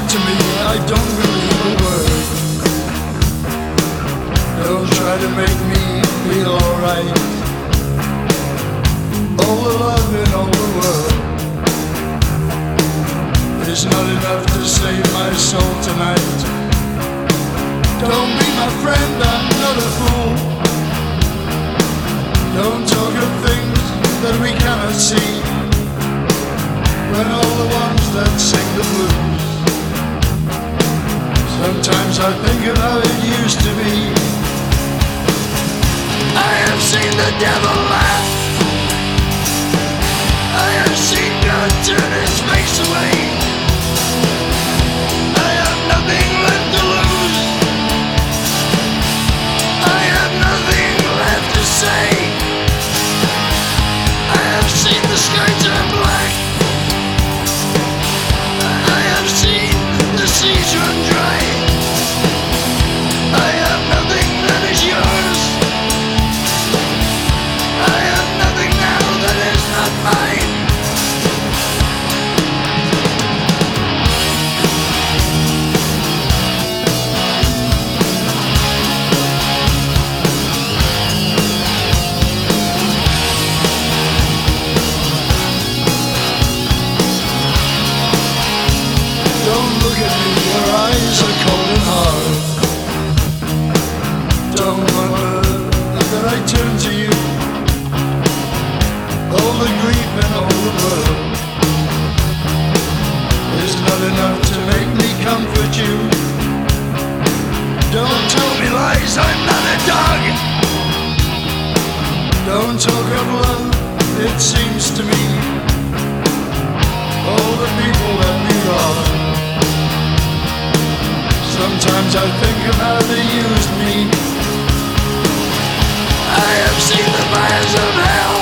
to me, I don't believe a word. Don't try to make me feel alright. All the love in all the world is not enough to save my soul tonight. Don't be my friend, I'm not a fool. Don't talk of things that we cannot see, when all the ones that sing the blues. Sometimes I think of how it used to be. I have seen the devil laugh. I have seen God turn his face away. I have nothing left to lose. I have nothing left to say. I have seen the sky turn black. I have seen the seas run dry. I have nothing that is yours. I have nothing now that is not mine. Don't look at me, your eyes are cold and hard. Don't wonder that I turn to you. All the grief and all the world is not enough to make me comfort you. Don't tell me lies, I'm not a dog. Don't talk of love, it seems to me all the people that we rob. Sometimes I think of how they used me. I have seen the fires of hell.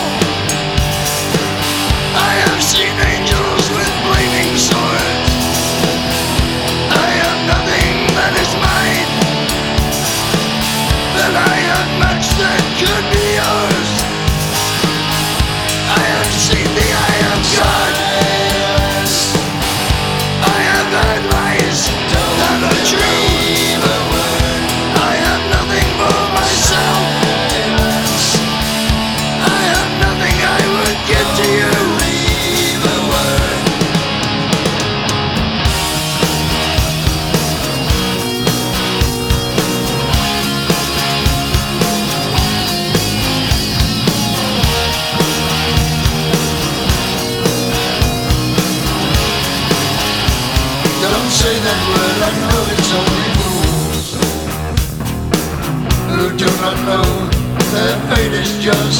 I have seen angels with flaming swords. I have nothing that is mine, but I have much that could be yours. I have seen the eye of God. I have heard lies that are true. I have nothing for myself. I have nothing I would give to you. Don't say that word, I know it's only fools who do not know their fate is just.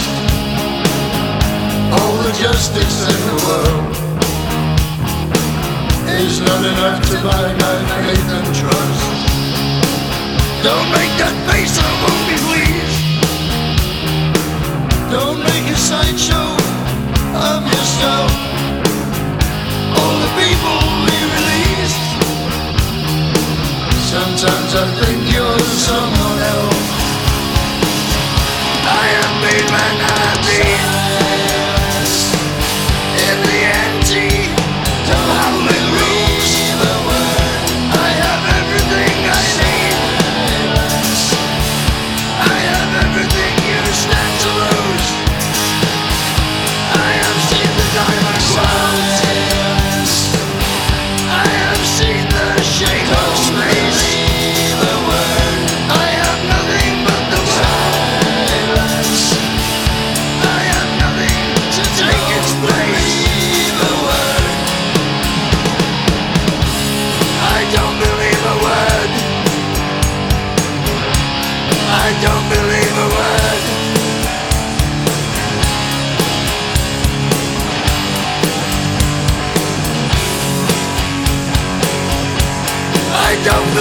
All the justice in the world is not enough to buy my faith and trust. Don't make that face, I won't be pleased. Don't make a sideshow of yourself. All the people we released. Sometimes I think you're someone else. I have made men happy in the empty, howling rooms. I have everything I need. I have everything you stand to lose. I have seen the diamond clouds. I have seen the shape of space. I have nothing but the silence. I have nothing to take its place. I don't believe a word. I don't believe a word. I don't